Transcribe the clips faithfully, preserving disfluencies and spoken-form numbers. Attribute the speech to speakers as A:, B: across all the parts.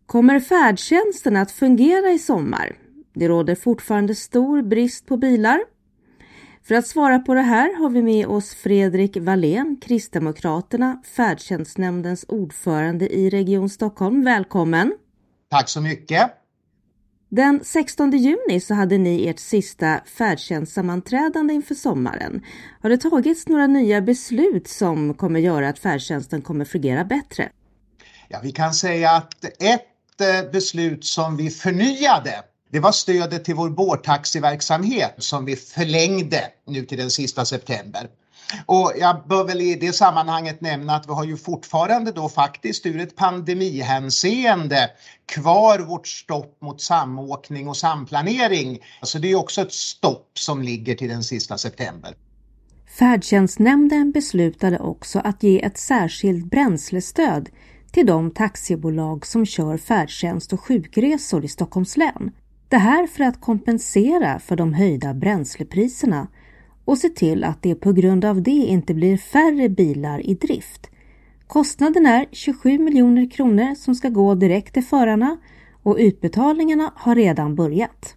A: Kommer färdtjänsten att fungera i sommar? Det råder fortfarande stor brist på bilar. För att svara på det här har vi med oss Fredrik Wallén, Kristdemokraterna, färdtjänstnämndens ordförande i Region Stockholm. Välkommen!
B: Tack så mycket!
A: Den sextonde juni så hade ni ert sista färdtjänstsammanträdande inför sommaren. Har det tagits några nya beslut som kommer göra att färdtjänsten kommer fungera bättre?
B: Ja, vi kan säga att ett beslut som vi förnyade, det var stödet till vår båttaxiverksamhet som vi förlängde nu till den sista september. Och jag bör väl i det sammanhanget nämna att vi har ju fortfarande då faktiskt ur ett pandemihänseende kvar vårt stopp mot samåkning och samplanering. Alltså det är också ett stopp som ligger till den sista september.
A: Färdtjänstnämnden beslutade också att ge ett särskilt bränslestöd till de taxibolag som kör färdtjänst och sjukresor i Stockholms län. Det här för att kompensera för de höjda bränslepriserna och se till att det på grund av det inte blir färre bilar i drift. Kostnaden är tjugosju miljoner kronor som ska gå direkt till förarna och utbetalningarna har redan börjat.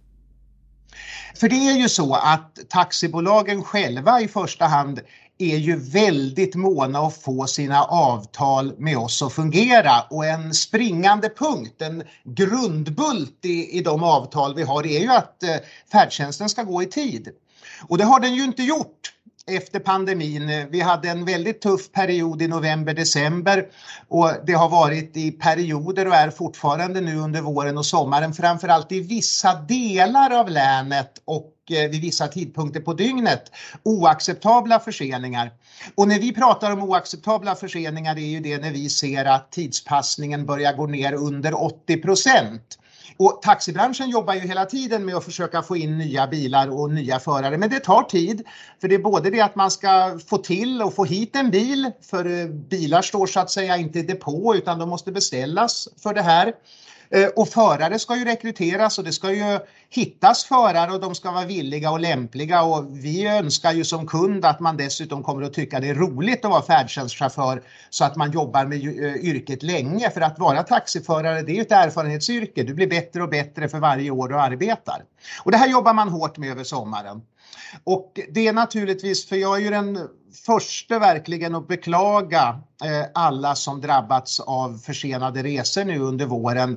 B: För det är ju så att taxibolagen själva i första hand är ju väldigt måna att få sina avtal med oss att fungera. Och en springande punkt, en grundbult i, i de avtal vi har är ju att eh, färdtjänsten ska gå i tid. Och det har den ju inte gjort efter pandemin. Vi hade en väldigt tuff period i november-december och det har varit i perioder och är fortfarande nu under våren och sommaren, framförallt i vissa delar av länet och vid vissa tidpunkter på dygnet, oacceptabla förseningar. Och när vi pratar om oacceptabla förseningar är ju det när vi ser att tidspassningen börjar gå ner under åttio procent. Och taxibranschen jobbar ju hela tiden med att försöka få in nya bilar och nya förare. Men det tar tid. För det är både det att man ska få till och få hit en bil. För bilar står så att säga inte i depå utan de måste beställas för det här. Och förare ska ju rekryteras och det ska ju hittas förare och de ska vara villiga och lämpliga. Och vi önskar ju som kund att man dessutom kommer att tycka det är roligt att vara färdtjänstchaufför så att man jobbar med yrket länge. För att vara taxiförare, det är ju ett erfarenhetsyrke. Du blir bättre och bättre för varje år du arbetar. Och det här jobbar man hårt med över sommaren. Och det är naturligtvis, för jag är ju den första verkligen att beklaga eh, alla som drabbats av försenade resor nu under våren.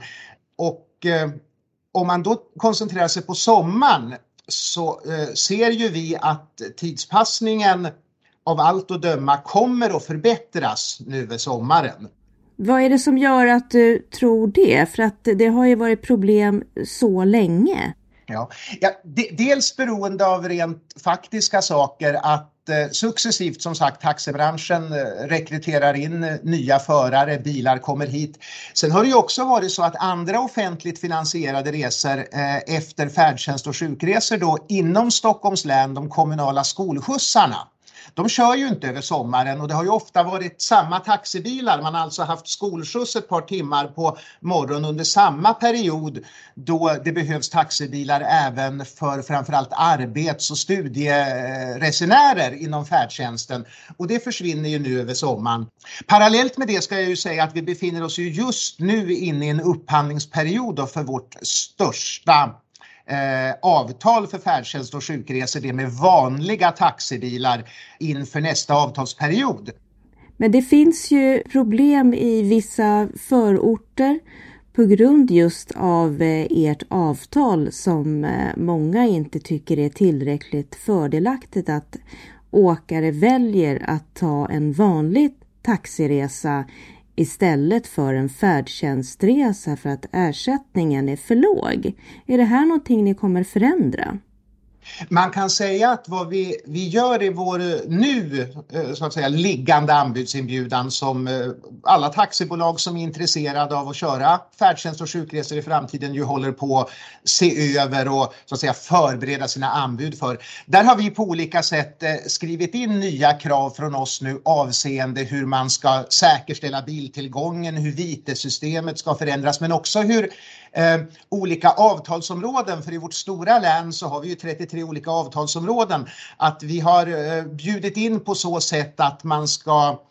B: Och eh, om man då koncentrerar sig på sommaren så eh, ser ju vi att tidspassningen av allt att döma kommer att förbättras nu över sommaren.
A: Vad är det som gör att du tror det? För att det har ju varit problem så länge.
B: Ja, ja de, dels beroende av rent faktiska saker att eh, successivt som sagt taxibranschen eh, rekryterar in eh, nya förare, bilar kommer hit. Sen har det ju också varit så att andra offentligt finansierade resor eh, efter färdtjänst och sjukresor då inom Stockholms län, de kommunala skolskjutsarna. De kör ju inte över sommaren och det har ju ofta varit samma taxibilar. Man har alltså haft skolskjuts ett par timmar på morgonen under samma period då det behövs taxibilar även för framförallt arbets- och studieresenärer inom färdtjänsten. Och det försvinner ju nu över sommaren. Parallellt med det ska jag ju säga att vi befinner oss ju just nu inne i en upphandlingsperiod för vårt största Eh, avtal för färdtjänst och sjukresor, det med vanliga taxibilar inför nästa avtalsperiod.
A: Men det finns ju problem i vissa förorter på grund just av eh, ert avtal som eh, många inte tycker är tillräckligt fördelaktigt, att åkare väljer att ta en vanlig taxiresa istället för en färdtjänstresa för att ersättningen är för låg. Är det här någonting ni kommer förändra?
B: Man kan säga att vad vi, vi gör i vår nu så att säga liggande anbudsinbjudan som alla taxibolag som är intresserade av att köra färdtjänst och sjukresor i framtiden ju håller på att se över och så att säga förbereda sina anbud för. Där har vi på olika sätt skrivit in nya krav från oss nu avseende hur man ska säkerställa biltillgången, hur vitesystemet ska förändras men också hur Eh, olika avtalsområden, för i vårt stora län så har vi ju trettiotre olika avtalsområden, att vi har eh, bjudit in på så sätt att man ska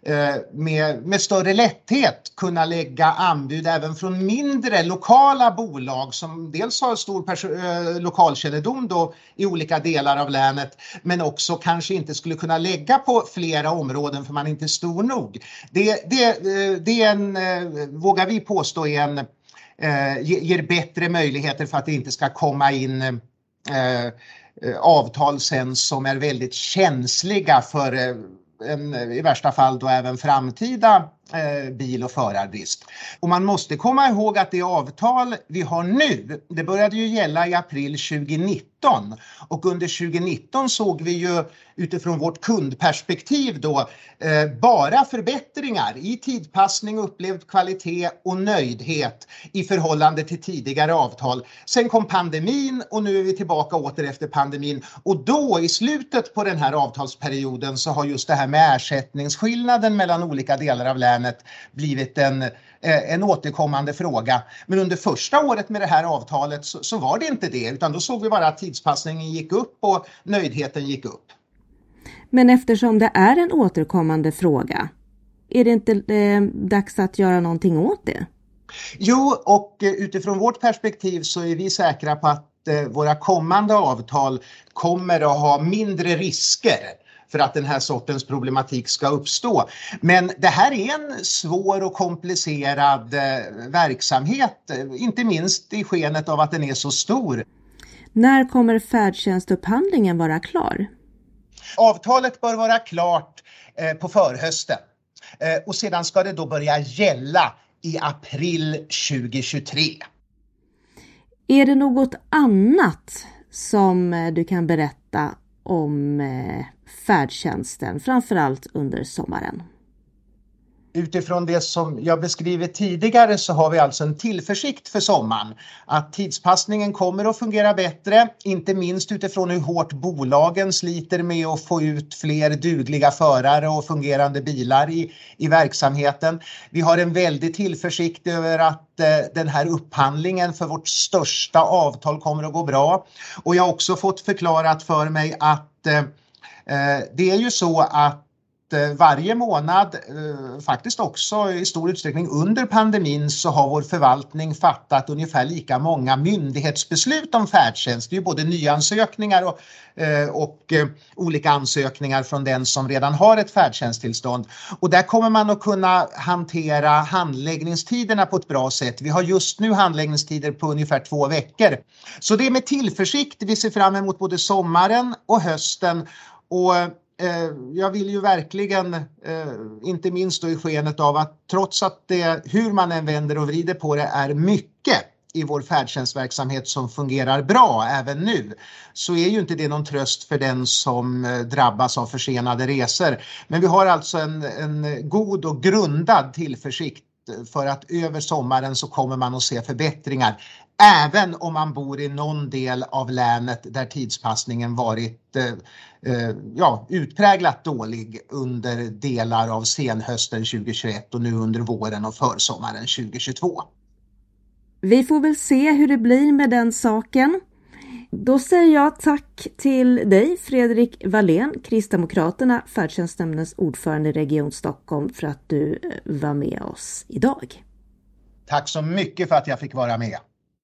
B: med, med större lätthet kunna lägga anbud även från mindre lokala bolag som dels har stor perso- lokalkännedom då i olika delar av länet, men också kanske inte skulle kunna lägga på flera områden för man är inte stor nog. Det, det, det är en, vågar vi påstå, är en, ger bättre möjligheter för att det inte ska komma in eh, avtal sen som är väldigt känsliga för en, i värsta fall då även framtida eh, bil- och förarbrist. Och man måste komma ihåg att det avtal vi har nu, det började ju gälla i april tjugonitton, och under tjugonitton såg vi ju utifrån vårt kundperspektiv då eh, bara förbättringar i tidpassning, upplevd kvalitet och nöjdhet i förhållande till tidigare avtal. Sen kom pandemin och nu är vi tillbaka åter efter pandemin, och då i slutet på den här avtalsperioden så har just det här med ersättningsskillnaden mellan olika delar av länet blivit en, en återkommande fråga. Men under första året med det här avtalet så, så var det inte det, utan då såg vi bara att tidspassningen gick upp och nöjdheten gick upp.
A: Men eftersom det är en återkommande fråga, är det inte eh, dags att göra någonting åt det?
B: Jo, och utifrån vårt perspektiv så är vi säkra på att eh, våra kommande avtal kommer att ha mindre risker för att den här sortens problematik ska uppstå. Men det här är en svår och komplicerad eh, verksamhet, inte minst i skenet av att den är så stor.
A: När kommer färdtjänstupphandlingen vara klar?
B: Avtalet bör vara klart eh, på förhösten eh, och sedan ska det då börja gälla i april tjugohundratjugotre.
A: Är det något annat som du kan berätta om eh, färdtjänsten, framförallt under sommaren?
B: Utifrån det som jag beskrivit tidigare så har vi alltså en tillförsikt för sommaren. Att tidspassningen kommer att fungera bättre, inte minst utifrån hur hårt bolagen sliter med att få ut fler dugliga förare och fungerande bilar i, i verksamheten. Vi har en väldig tillförsikt över att eh, den här upphandlingen för vårt största avtal kommer att gå bra. Och jag har också fått förklarat för mig att eh, det är ju så att varje månad, faktiskt också i stor utsträckning under pandemin, så har vår förvaltning fattat ungefär lika många myndighetsbeslut om färdtjänst. Det är ju både nyansökningar och, och olika ansökningar från den som redan har ett färdtjänsttillstånd. Och där kommer man att kunna hantera handläggningstiderna på ett bra sätt. Vi har just nu handläggningstider på ungefär två veckor. Så det är med tillförsikt vi ser fram emot både sommaren och hösten. Och jag vill ju verkligen, inte minst då i skenet av att trots att det, hur man än vänder och vrider på det, är mycket i vår färdtjänstverksamhet som fungerar bra även nu, så är ju inte det någon tröst för den som drabbas av försenade resor. Men vi har alltså en, en god och grundad tillförsikt för att över sommaren så kommer man att se förbättringar. Även om man bor i någon del av länet där tidspassningen varit eh, ja, utpräglat dålig under delar av senhösten tjugohundratjugoett och nu under våren och försommaren tjugohundratjugotvå.
A: Vi får väl se hur det blir med den saken. Då säger jag tack till dig, Fredrik Wallén, Kristdemokraterna, färdtjänstnämndens ordförande i Region Stockholm, för att du var med oss idag.
B: Tack så mycket för att jag fick vara med.